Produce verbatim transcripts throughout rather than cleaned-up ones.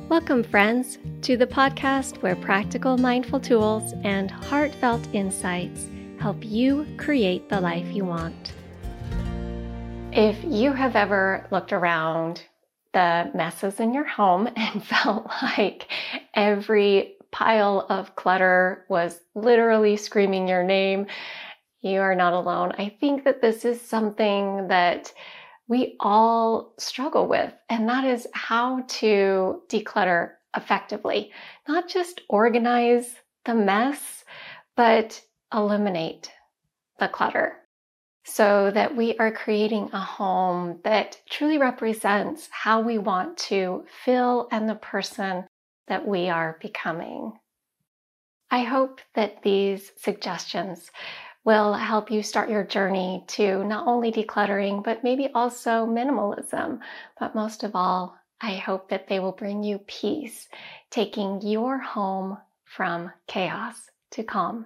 Welcome, friends, to the podcast where practical mindful tools and heartfelt insights help you create the life you want. If you have ever looked around the messes in your home and felt like every pile of clutter was literally screaming your name, you are not alone. I think that this is something that we all struggle with, and that is how to declutter effectively. Not just organize the mess, but eliminate the clutter so that we are creating a home that truly represents how we want to feel and the person that we are becoming. I hope that these suggestions will help you start your journey to not only decluttering, but maybe also minimalism. But most of all, I hope that they will bring you peace, taking your home from chaos to calm.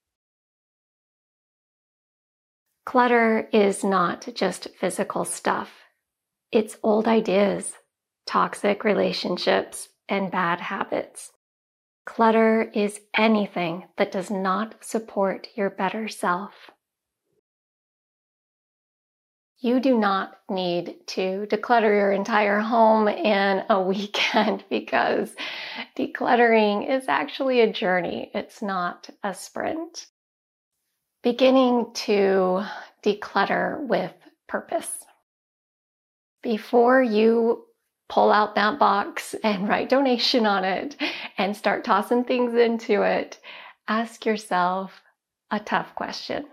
Clutter is not just physical stuff. It's old ideas, toxic relationships, and bad habits. Clutter is anything that does not support your better self. You do not need to declutter your entire home in a weekend because decluttering is actually a journey. It's not a sprint. Beginning to declutter with purpose. Before you pull out that box and write donation on it and start tossing things into it, ask yourself a tough question.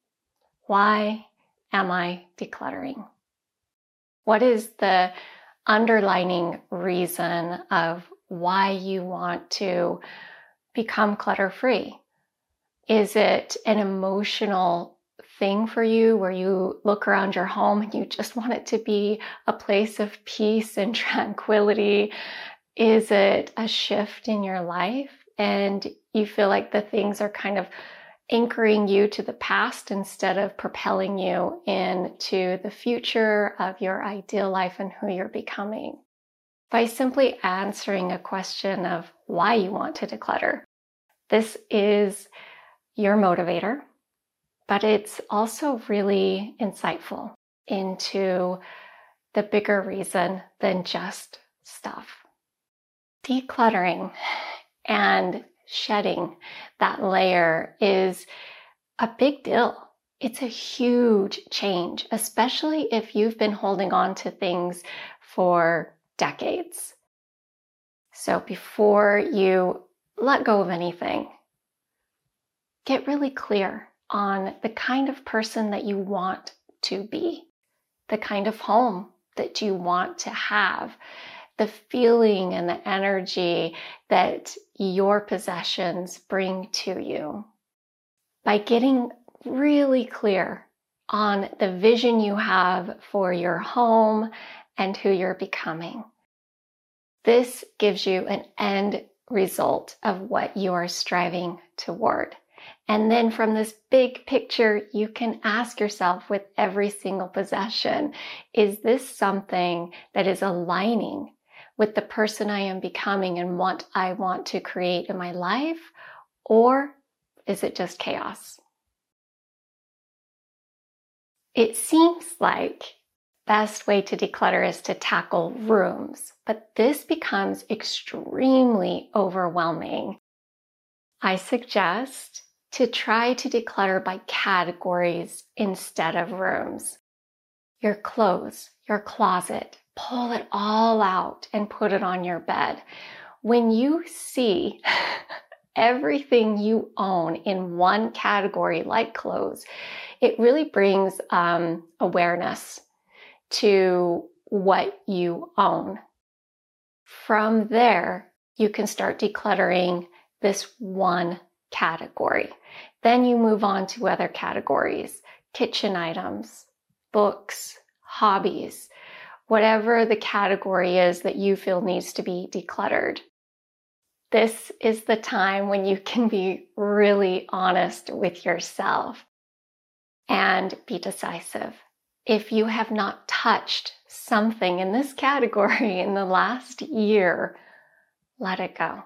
Why am I decluttering? What is the underlining reason of why you want to become clutter-free? Is it an emotional thing for you where you look around your home and you just want it to be a place of peace and tranquility? Is it a shift in your life and you feel like the things are kind of anchoring you to the past instead of propelling you into the future of your ideal life and who you're becoming? By simply answering a question of why you want to declutter, this is your motivator, but it's also really insightful into the bigger reason than just stuff. Decluttering and shedding that layer is a big deal. It's a huge change, especially if you've been holding on to things for decades. So before you let go of anything, get really clear on the kind of person that you want to be, the kind of home that you want to have, the feeling and the energy that your possessions bring to you. By getting really clear on the vision you have for your home and who you're becoming, this gives you an end result of what you are striving toward. And then from this big picture, you can ask yourself with every single possession, is this something that is aligning with the person I am becoming and what I want to create in my life? Or is it just chaos? It seems like the best way to declutter is to tackle rooms, but this becomes extremely overwhelming. I suggest to try to declutter by categories instead of rooms. Your clothes, your closet, pull it all out and put it on your bed. When you see everything you own in one category like clothes, it really brings um, awareness to what you own. From there, you can start decluttering this one category. Then you move on to other categories, kitchen items, books, hobbies, whatever the category is that you feel needs to be decluttered. This is the time when you can be really honest with yourself and be decisive. If you have not touched something in this category in the last year, let it go.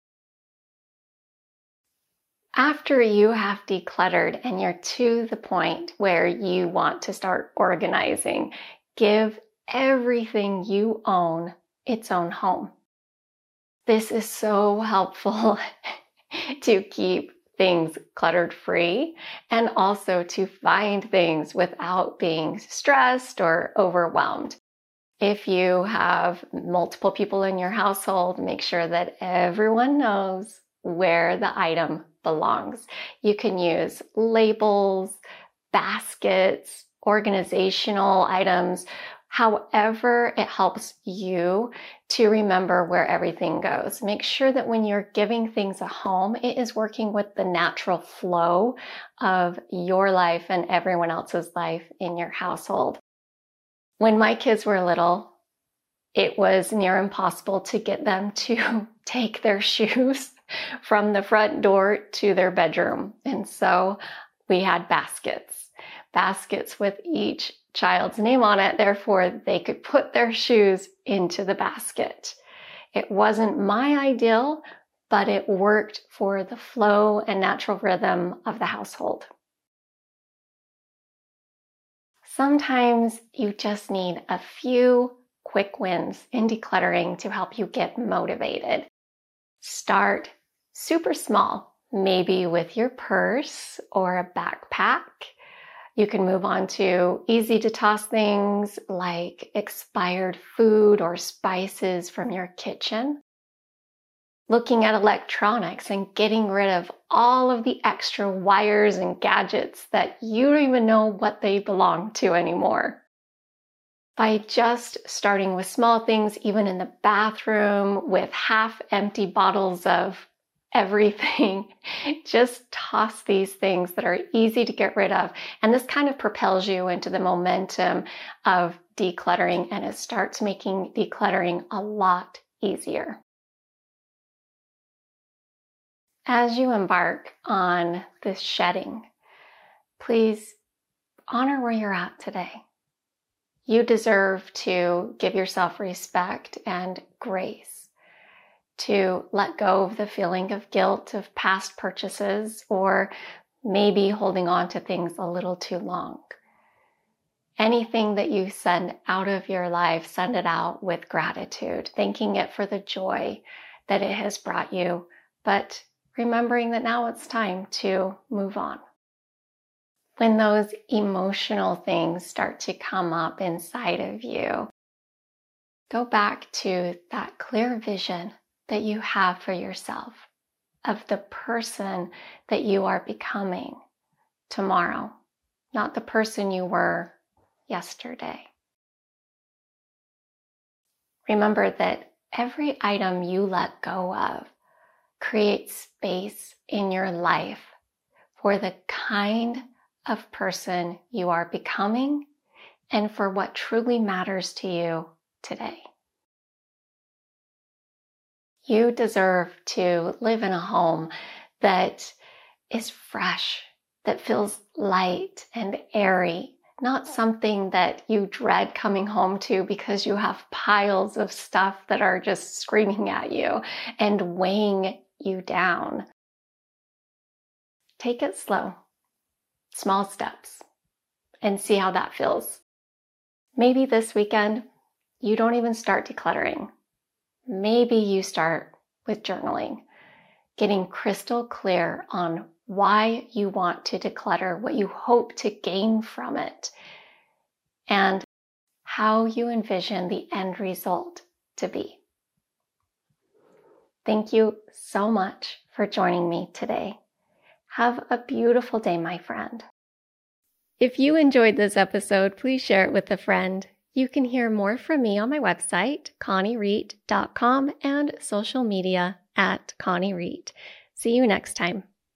After you have decluttered and you're to the point where you want to start organizing, give everything you own its own home. This is so helpful to keep things cluttered free and also to find things without being stressed or overwhelmed. If you have multiple people in your household, make sure that everyone knows where the item belongs. You can use labels, baskets, organizational items, however it helps you to remember where everything goes. Make sure that when you're giving things a home, it is working with the natural flow of your life and everyone else's life in your household. When my kids were little, it was near impossible to get them to take their shoes from the front door to their bedroom. And so we had baskets, baskets with each child's name on it. Therefore, they could put their shoes into the basket. It wasn't my ideal, but it worked for the flow and natural rhythm of the household. Sometimes you just need a few quick wins in decluttering to help you get motivated. Start super small, maybe with your purse or a backpack. You can move on to easy to toss things like expired food or spices from your kitchen. Looking at electronics and getting rid of all of the extra wires and gadgets that you don't even know what they belong to anymore. By just starting with small things, even in the bathroom with half empty bottles of everything, just toss these things that are easy to get rid of. And this kind of propels you into the momentum of decluttering, and it starts making decluttering a lot easier. As you embark on this shedding, please honor where you're at today. You deserve to give yourself respect and grace, to let go of the feeling of guilt of past purchases or maybe holding on to things a little too long. Anything that you send out of your life, send it out with gratitude, thanking it for the joy that it has brought you, but remembering that now it's time to move on. When those emotional things start to come up inside of you, go back to that clear vision that you have for yourself of the person that you are becoming tomorrow, not the person you were yesterday. Remember that every item you let go of creates space in your life for the kind of person you are becoming and for what truly matters to you today. You deserve to live in a home that is fresh, that feels light and airy, not something that you dread coming home to because you have piles of stuff that are just screaming at you and weighing you down. Take it slow, small steps, and see how that feels. Maybe this weekend, you don't even start decluttering. Maybe you start with journaling, getting crystal clear on why you want to declutter, what you hope to gain from it, and how you envision the end result to be. Thank you so much for joining me today. Have a beautiful day, my friend. If you enjoyed this episode, please share it with a friend. You can hear more from me on my website, connie reet dot com, and social media at Connie Reet. See you next time.